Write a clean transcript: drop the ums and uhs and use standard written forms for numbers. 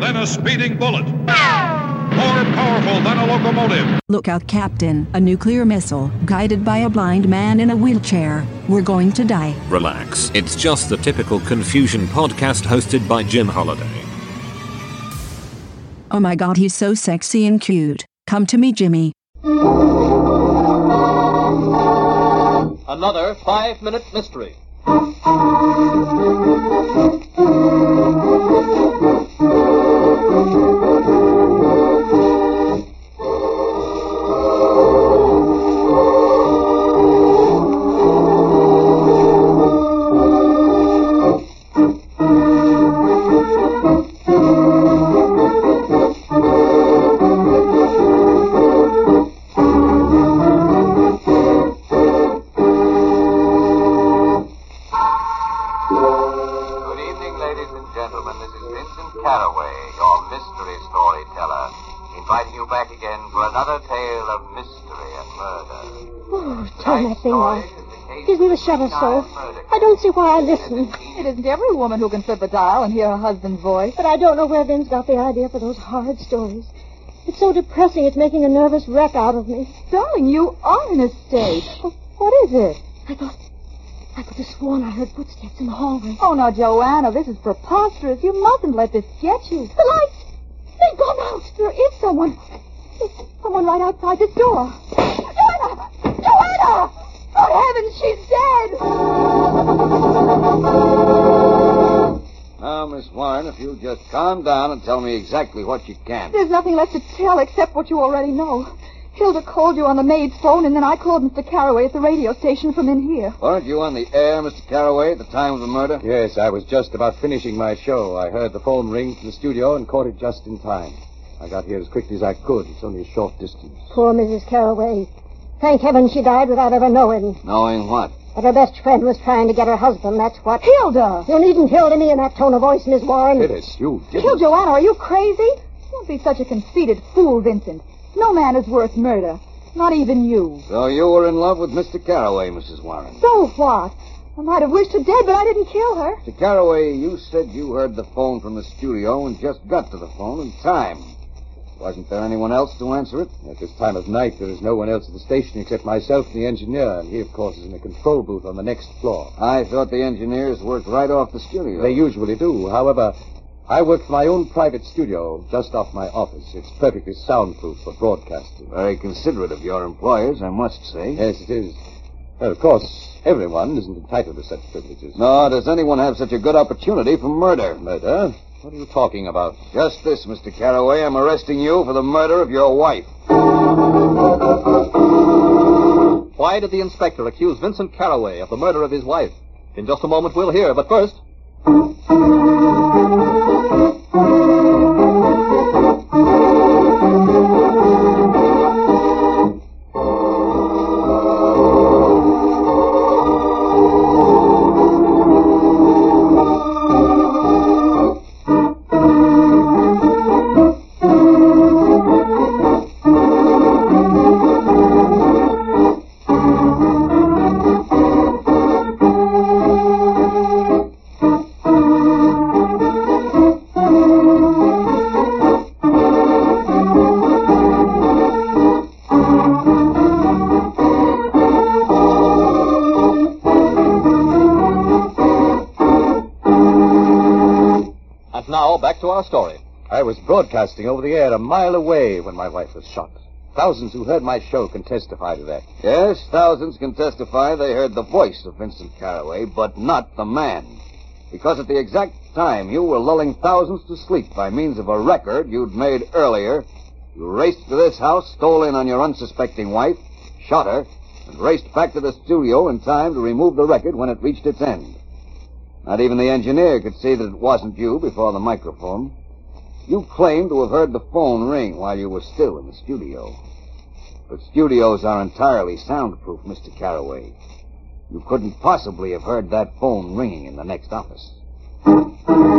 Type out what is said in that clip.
than a speeding bullet. More powerful than a locomotive. Look out, Captain. A nuclear missile, guided by a blind man in a wheelchair. We're going to die. Relax. It's just the typical Confusion podcast hosted by Jim Holiday. Oh my god, he's so sexy and cute. Come to me, Jimmy. Another 5-minute mystery. Shut us so. I don't see why I listen. It isn't every woman who can flip a dial and hear her husband's voice. But I don't know where Vince got the idea for those horrid stories. It's so depressing, it's making a nervous wreck out of me. Darling, you are in a state. What is it? I could have sworn I heard footsteps in the hallway. Oh, now, Joanna, this is preposterous. You mustn't let this get you. The lights! They've gone out! There is someone. There's someone right outside this door. Joanna! Joanna! Good heavens, she's dead! Now, Miss Warren, if you'll just calm down and tell me exactly what you can. There's nothing left to tell except what you already know. Hilda called you on the maid's phone, and then I called Mr. Carraway at the radio station from in here. Weren't you on the air, Mr. Carraway, at the time of the murder? Yes, I was just about finishing my show. I heard the phone ring from the studio and caught it just in time. I got here as quickly as I could. It's only a short distance. Poor Mrs. Carraway. Thank heaven she died without ever knowing. Knowing what? That her best friend was trying to get her husband, that's what. Hilda! You needn't Hilda me in that tone of voice, Miss Warren. Phyllis, you didn't. Kill Joanna, are you crazy? Don't be such a conceited fool, Vincent. No man is worth murder. Not even you. So you were in love with Mr. Carraway, Mrs. Warren. So what? I might have wished her dead, but I didn't kill her. Mr. Carraway, you said you heard the phone from the studio and just got to the phone in time. Wasn't there anyone else to answer it? At this time of night, there is no one else at the station except myself and the engineer, and he, of course, is in a control booth on the next floor. I thought the engineers worked right off the studio. They usually do. However, I work for my own private studio just off my office. It's perfectly soundproof for broadcasting. Very considerate of your employers, I must say. Yes, it is. Well, of course, everyone isn't entitled to such privileges. No, does anyone have such a good opportunity for murder? Murder? What are you talking about? Just this, Mr. Carraway. I'm arresting you for the murder of your wife. Why did the inspector accuse Vincent Carraway of the murder of his wife? In just a moment, we'll hear, but first... Back to our story. I was broadcasting over the air a mile away when my wife was shot. Thousands who heard my show can testify to that. Yes, thousands can testify they heard the voice of Vincent Carraway, but not the man. Because at the exact time you were lulling thousands to sleep by means of a record you'd made earlier, you raced to this house, stole in on your unsuspecting wife, shot her, and raced back to the studio in time to remove the record when it reached its end. Not even the engineer could see that it wasn't you before the microphone. You claimed to have heard the phone ring while you were still in the studio. But studios are entirely soundproof, Mr. Carraway. You couldn't possibly have heard that phone ringing in the next office.